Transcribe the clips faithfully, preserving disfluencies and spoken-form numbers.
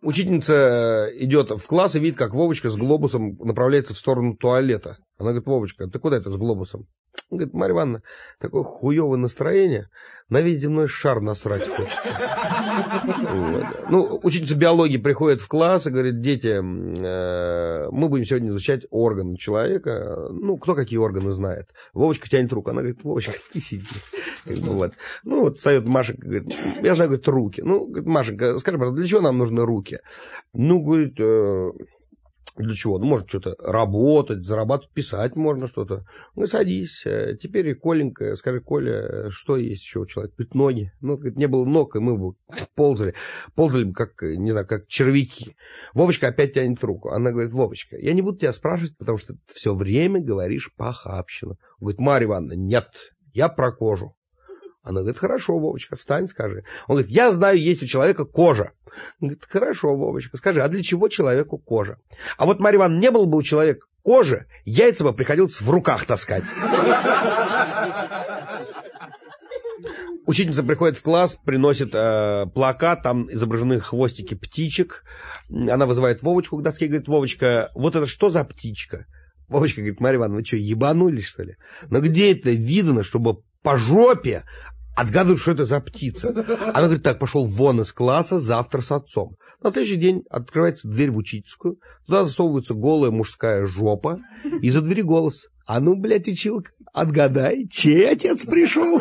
Учительница идет в класс и видит, как Вовочка с глобусом направляется в сторону туалета. Она говорит: Вовочка, ты куда это с глобусом? Он говорит: Марья Ивановна, такое хуевое настроение, на весь земной шар насрать хочется. Вот. Ну, учительница биологии приходит в класс и говорит: дети, э, мы будем сегодня изучать органы человека. Ну, кто какие органы знает. Вовочка тянет руку. Она говорит: Вовочка, ты сиди. Ну, вот. Ну, вот встает Машенька, говорит: я знаю, говорит, руки. Ну, говорит: Машенька, скажи, пожалуйста, для чего нам нужны руки? Ну, говорит, э, для чего? Ну, может, что-то работать, зарабатывать, писать можно что-то. Ну, садись. Теперь, Коленька, скажи, Коля, что есть еще у человека? Говорит: ноги. Ну, говорит, не было ног, и мы бы ползали. Ползали бы, как, не знаю, как червяки. Вовочка опять тянет руку. Она говорит: Вовочка, я не буду тебя спрашивать, потому что ты все время говоришь похабщину. Он говорит: Марья Ивановна, нет, я про кожу. Она говорит: хорошо, Вовочка, встань, скажи. Он говорит: я знаю, есть у человека кожа. Он говорит: хорошо, Вовочка, скажи, а для чего человеку кожа? А вот, Марья Ивановна, не было бы у человека кожи, яйца бы приходилось в руках таскать. Учительница приходит в класс, приносит э, плакат, там изображены хвостики птичек. Она вызывает Вовочку к доске и говорит: Вовочка, вот это что за птичка? Вовочка говорит: Марья Ивановна, вы что, ебанулись, что ли? Но где это видно, чтобы по жопе отгадывают, что это за птица? Она говорит: так, пошел вон из класса, завтра с отцом. На следующий день открывается дверь в учительскую, туда засовывается голая мужская жопа, и за двери голос: а ну, блядь, училка, отгадай, чей отец пришел?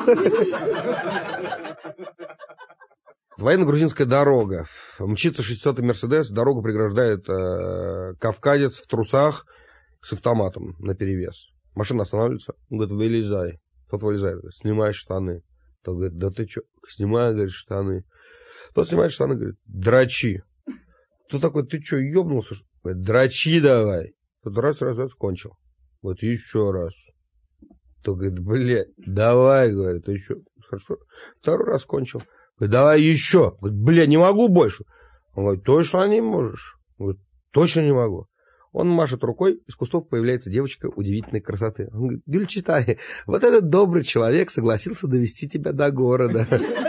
Военно-грузинская дорога. Мчится шестисотый Мерседес, дорогу преграждает э, кавказец в трусах с автоматом наперевес. Машина останавливается, он говорит: вылезай. Тот вылезает, говорит: снимай штаны. Тот говорит: да ты что? Снимай, говорит, штаны. Тот снимает штаны, говорит: дрочи. Тот такой: ты что, ебнулся? Говорит: дрочи давай. Тот раз, раз, раз, кончил. Вот еще раз. Тот говорит: блядь, давай, говорит, еще. Хорошо. Второй раз кончил. Говорит: давай еще. Говорит: блядь, не могу больше. Он говорит: точно не можешь? Говорит: точно не могу. Он машет рукой, из кустов появляется девочка удивительной красоты. Он говорит: Гюльчатай, вот этот добрый человек согласился довести тебя до города.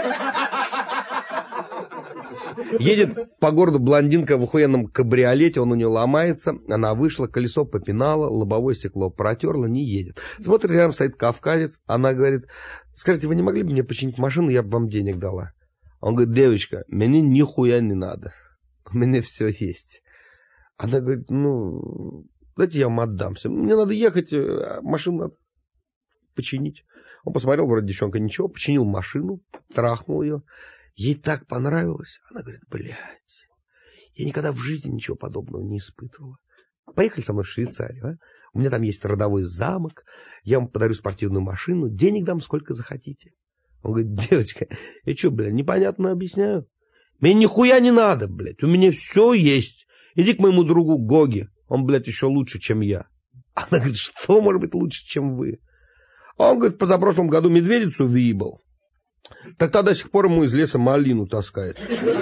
Едет по городу блондинка в охуенном кабриолете, он у нее ломается, она вышла, колесо попинала, лобовое стекло протерла, не едет. Смотрит, рядом стоит кавказец, она говорит: скажите, вы не могли бы мне починить машину, я бы вам денег дала? Он говорит: девочка, мне нихуя не надо, у меня все есть. Она говорит: ну, дайте я вам отдамся. Мне надо ехать, машину надо починить. Он посмотрел, вроде девчонка ничего, починил машину, трахнул ее. Ей так понравилось. Она говорит: блядь, я никогда в жизни ничего подобного не испытывала. Поехали со мной в Швейцарию, а? У меня там есть родовой замок, я вам подарю спортивную машину, денег дам сколько захотите. Он говорит: девочка, я что, блядь, непонятно объясняю? Мне нихуя не надо, блядь, у меня все есть. Иди к моему другу Гоге, он, блядь, еще лучше, чем я. Она говорит: что может быть лучше, чем вы? А он говорит: позапрошлом году медведицу выебал. Так-то до сих пор ему из леса малину таскает.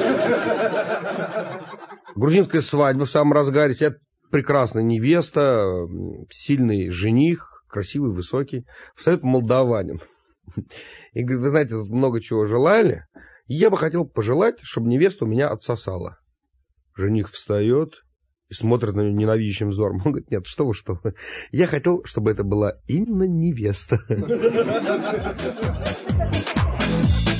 Грузинская свадьба в самом разгаре. Сидят прекрасная невеста, сильный жених, красивый, высокий. Встает молдаванин. И говорит: вы знаете, тут много чего желали. Я бы хотел пожелать, чтобы невеста у меня отсосала. Жених встает и смотрит на нее ненавидящим взором. Он говорит: нет, что вы, что вы. Я хотел, чтобы это была именно невеста.